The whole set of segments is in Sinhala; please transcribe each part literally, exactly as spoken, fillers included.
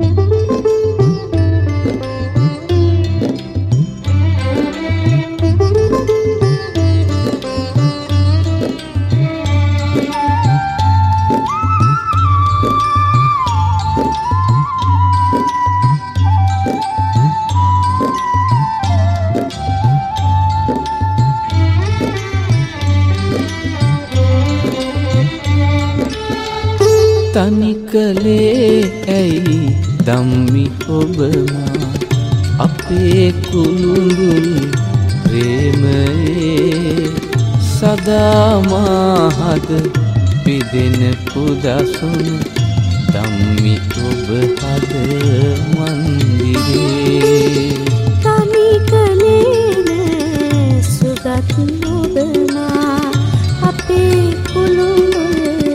තනිකලේ ඇයි ධම්මි ඔබමා අපේ කුළුඳුල් ප්‍රේමයේ සදා මාහද පිදෙන පුදසුන ධම්මි ඔබ හද මන්දිරේ තනිකලේ නෑ සුගත් ඔබමා අපේ කුළුඳුල්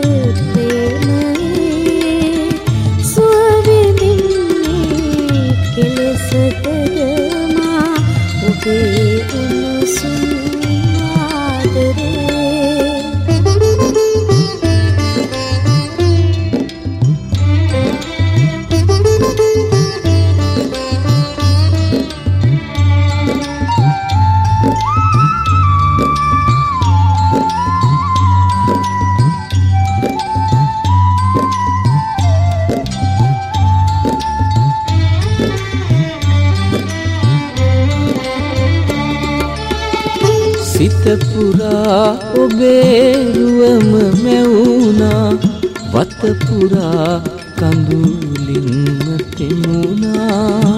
සිත පුරා ඔබේ රුවම මැවුනා වත පුරා කඳුලින්ම තෙමුණා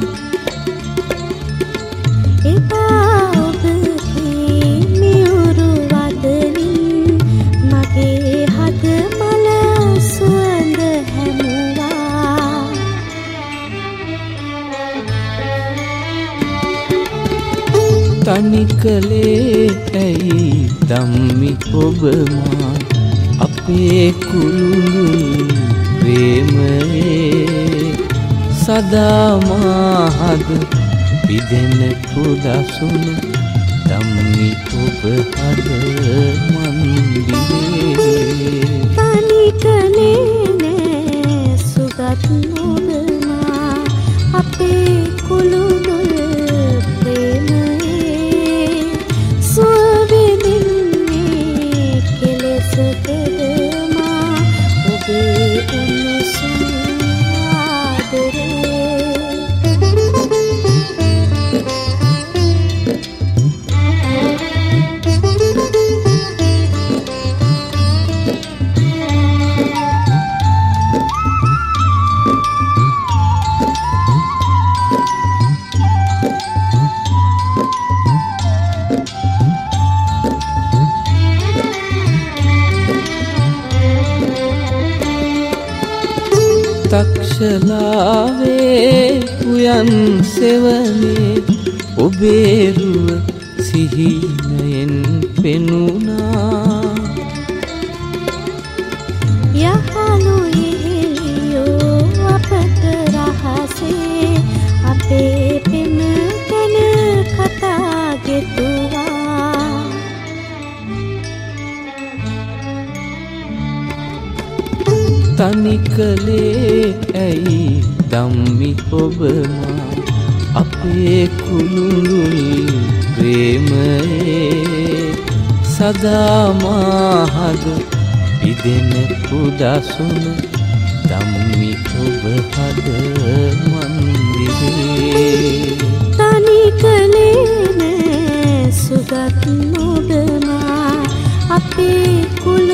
එපා ඔබගේ මියුරු වදනින් මගේ හද මල සුවඳ හැමුවා තනිකලේ ඇයි ධම්මි ඔබමා අපේ කුළුඳුල් ප්‍රේමයේ සදා මාහද පිදෙන පුදසුන ධම්මි ඔබ හද මන්දිරේ තනිකලේ නෑ සුගත් ඔබමා අපේ කුළුඳුල් තක්ෂලාවේ උයන් සෙවනේ ඔබේ රුව සිහිනයෙන් පෙනුණා යහළු ඉහෙලියෝ අපට රහසේ අපේ පෙම ගැන කතා ගෙතුවා තනිකලේ ඇයි ධම්මි ඔබමා අපේ කුළුඳුල් ප්‍රේමයේ සදා මාහද පිදෙන පුදසුන ධම්මි ඔබ හද මන්දිරේ තනිකලේ නෑ සුගත් ඔබමා අපේ කුළුඳුල්